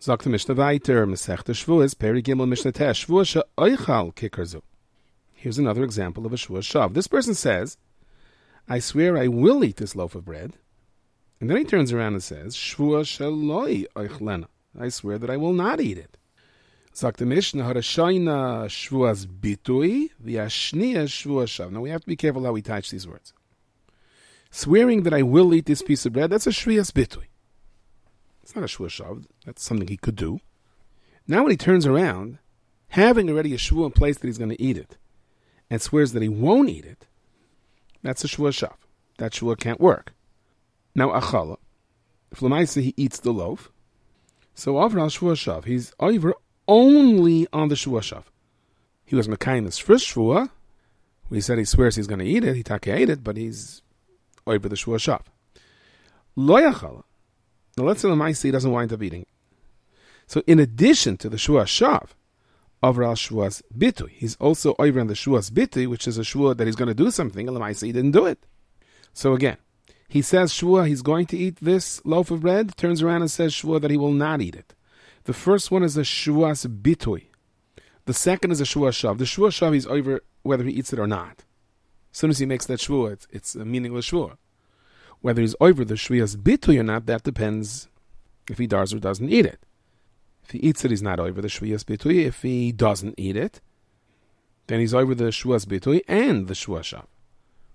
Sagt the Mishnah weiter, Masechta Shvuas, Peri Gimel Mishnah Tesh, Shvuas she'oichal kikerzu. Here's another example of a Shvuas shav. This person says, I swear I will eat this loaf of bread. And then he turns around and says, Shvuas she'loi oichlena. I swear that I will not eat it. Sagt the Mishnah, Harashayna Shvuas bitui, v'ashniya Shvuas shav. Now we have to be careful how we touch these words. Swearing that I will eat this piece of bread, that's a Shvuas bitui. It's not a shvuah shav. That's something he could do. Now when he turns around, having already a shvuah in place that he's going to eat it, and swears that he won't eat it, that's a shvuah shav. That shvuah can't work. Now achala, if Lamaisa he eats the loaf, so over al shvuah shav, he's over only on the shvuah shav. He was mekayim his first shvuah. He said he swears he's going to eat it. He take ate it, but he's over the shvuah shav. Lo yachala. Now let's say Lamaisa he doesn't wind up eating. So in addition to the Shvuas Shav, over al Shvuas Bitui, he's also over on the Shvuas Bitui, which is a Shvuah that he's going to do something, and Lamaisa he didn't do it. So again, he says Shvuah he's going to eat this loaf of bread, turns around and says Shvuah that he will not eat it. The first one is a Shvuas Bitui. The second is a Shvuas Shav. The Shvuas Shav he's over whether he eats it or not. As soon as he makes that Shvuah, it's a meaningless Shvuah. Whether he's over the Shvuas Bitui or not, that depends if he does or doesn't eat it. If he eats it, he's not over the Shvuas Bitui. If he doesn't eat it, then he's over the Shvuas Bitui and the Shvuas Shav.